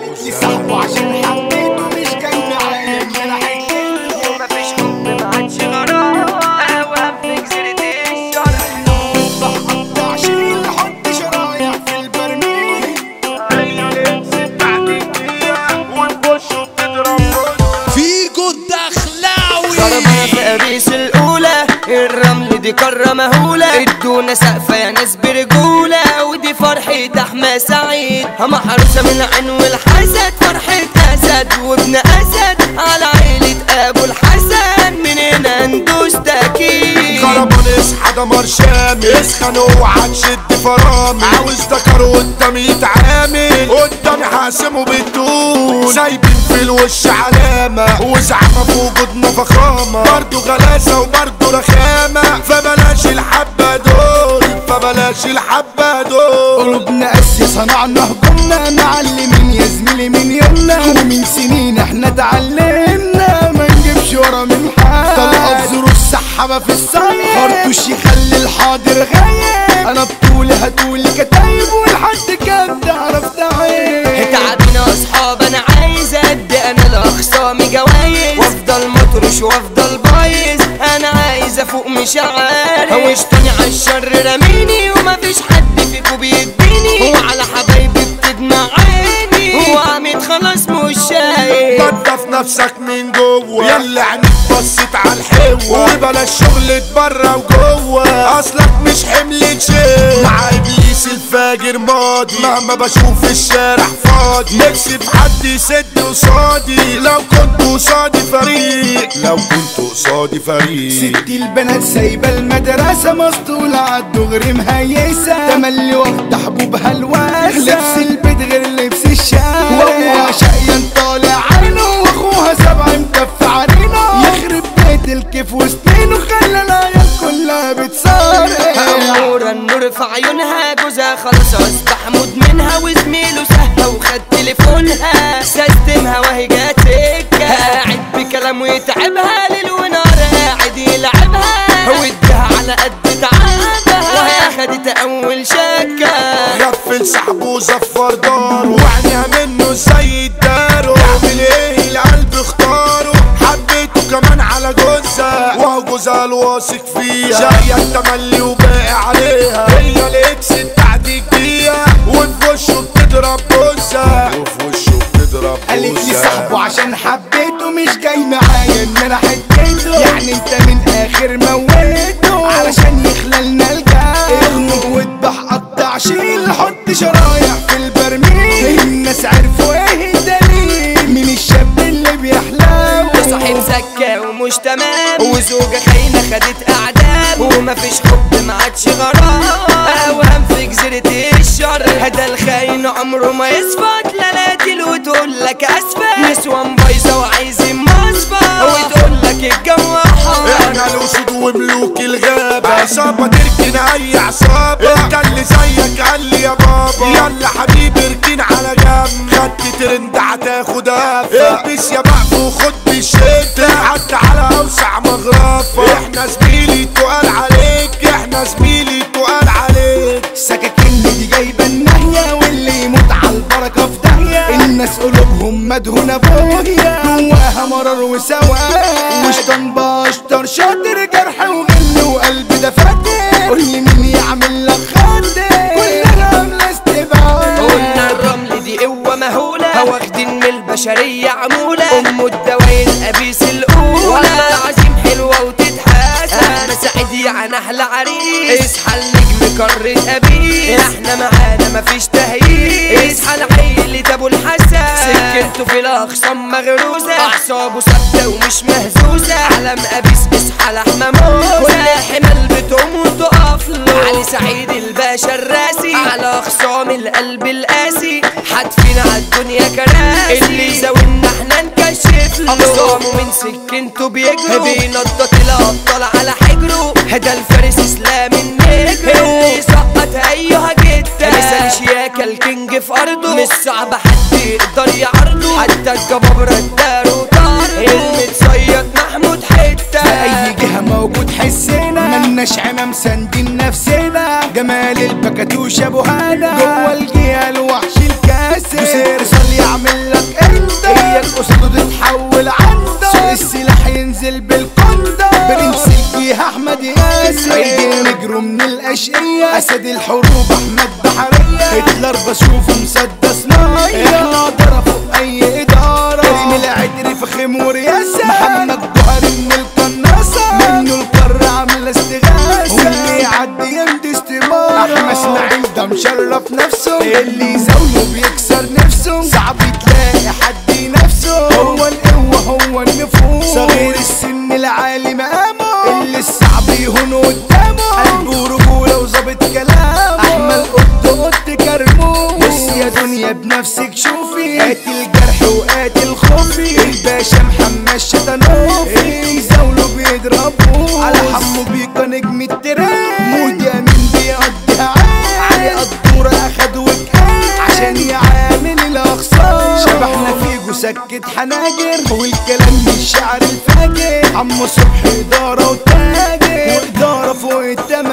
قالت لي صاحبه عشان حبيته مش جاي معايا ان انا حكيته ومفيش حب معادش غرام اوام في جزيرة الشرق بقطع شيل حط شرايح في البرميل فيكو الدخلاوي ضربنا في قريش الأولى الرمل دي قارة مهولة ادونا سقفة يا ناس برجولة ودي فرحة أحمد سعيد محروسة من العين والحسد فرحة أسد وابن أسد على عيلة أبو الحسن من هنا ندوس تأكيد خربان اصحى دمر شامل اسخن اوعى تشد فرامل عاوز ذكر قدامي يتعامل قدامي حاسمه بالطول سايبين في الوش علامة وزعمة في وجودنا فخامة برضو غلاسة وبرضو رخامة فبلاش الحبة دول فبلاش الحبة دول قلوبنا قاسية صنعنا هجومنا معلمين يا زميلي من يومنا ومن سنين احنا اتعلمنا ما نجيبش ورا من حد طلقات ظروف سحابة في الصيف خرطوش يخلي الحاضر غايب انا بطولي هتقولي كتايب والحد كان تعرف تعيب تعبنا اصحاب انا عايز ادي انا لاخصامي جوايز وافضل مطرش وافضل بايظ انا عايز افوق مش عارف هوشتوني عالشر رميني ومفيش حد فيكو بيديني وعلى حبايبي بتدمع عيني وعميد خلاص مش شايف نضف نفسك من جوه يلا عينيك بصت على الحوة وبلاش شغل بره وجوه اصلك مش حمل تشيل مع ابليس الفاجر ماضي مهما بشوف الشارع فاضي نفسي في حد يسد قصادي لو كنت قصادي فريق لو كنت قصادي فريق ستي البنات سايبة المدرسة مسطولة عالدغري مهيسة تملي واخدة حبوبها الواسع لبس البيت غير لبس الشارع وهو شقيان طالع عينه واخوها سبع مكف عرينه يخرب بيت الكيف وسنينه خلى العيال كلها بتصارع أمورة النور في عيونها جوزها خلاص أصبح مدمنها وزميله سهى وخد تليفونها سيستمها وهي جات سكة قاعد بكلامه يتعبها ليل ونهار قاعد يلعبها واديها على قد تعبها وهي أخدت أول شكة غفل صاحبه وزفر داره وعينيها منه زي الدارو يعمل ايه القلب اختاره حبيته كمان على جوزها وهو جوزها الواثق فيها جاية التملي وباقي عليها هي الاكس بتاعتك بيها وفي وشه بتضرب جوزها وفي وشه بتضرب قالت لي صاحبه عشان حبيته مش جاي معايا ان انا حكيته يعني انت من اخر مويته علشان يخللنا الجو اغنق واذبح قطع شيل حط شرايح في البرميل الناس عرفوا ايه الدليل من الشاب اللي بيحلم صاحب سكة ومش تمام وزوجة خاينة خدت أعدام ومفيش حب معادش غرام أوهام في جزيرة الشر هدا الخاين عمره ما يصفى تلاتيل وتقولك أسفة نسوان بايظة وعايزين مصفى وتقولك الجو حار احنا الاسود وملوك الغابة عصابة تركن اي عصابة انت اللي زيك قال لي يا بابا يلا حبيبي اركن على جنب خدت ترند هتاخد هفة البس يا بقف وخد بالشتا حتى على اوسع مغرفة احنا زميلي تقال عليك احنا زميلي تقال عليك سكاكين دي جايبه النهيه واللي يموت على البركه في داهيه الناس قلوبهم مدهونه بوهيه جواها مرار وسواد وشطن باشطر شاطر جرح وغل وقلب ده فاتح قول لي مين يعمل لك خاطر كلنا عامله استبعاد قلنا الرمل دي قوة مهولة واخدين من البشرية عمولة أم الدواين أبيس الأولى والله العظيم حلوة وتتحاسب أنا سعيد يعني أحلى عريس اصحى النجم قارة أبيس احنا معانا مفيش تهييس اصحى لعيلة أبو الحسن سكنته في الأخصام مغروزة أعصابه ثابتة ومش مهزوزة علم أبيس اصحى لحمة موزة كل الحمل بتقوم وتقف له علي سعيد الباشا الراسي على أخصام القلب القاسي حدفين عالدنيا كراسي اللي زاولنا احنا نكشف له أخصامه من سكنته بيجروا بينضط الأبطال على حجره هدا الفارس إسلام النجر اللي سقط أيها جدا مثال شياكة الكينج في أرضه مش صعب حد يقدر يعرضه حتى الجبابرة اداروا طارده المتصيد محمود حتة في أي جهة موجود حسنا ملناش عمام ساندين نفسنا جمال البكاتوش أبو هنا جوه الجهة الوحش الكاسر بصير صلي يعمل لك انت هي الاسود تتحول عنده سوق السلاح ينزل بالكنده برنس الجيهة احمد ياسر عيد نجره من الاشقية اسد الحروب احمد بحرية هتلر بشوفه مسدس مية احنا ضربه باي ادارة كريم العدري فخم ورياسة محمد جوهري من القناصة منه القر عاملة استغاثة واللي يعدي يمدي استمارة احمد اسماعيل ده مشرف نفسه اللي يزاوله بيكسر نفسه صعب تلاقي حد ينافسه هو القوة هو النفوذ صغير السن العالي مقامه اللي الصعب يهون قدامه قلبه رجولة وظابط كلامه احمد قط كرموه بص يا دنيا بنفسك شوفي قاتل جرح وقاتل خوفي الباشا محمد شطنوفي اللي يزاوله بيضربوه على حمو بيكا نجم التراب مودي امين بيقضيها علي قدورة اخد وكان عشان يعامل الاخصام شبحنا فيجو سكت حناجر والكلام من الشعر الفاجر عمو صبحي ادارة وتاجر وادارة فوق التمام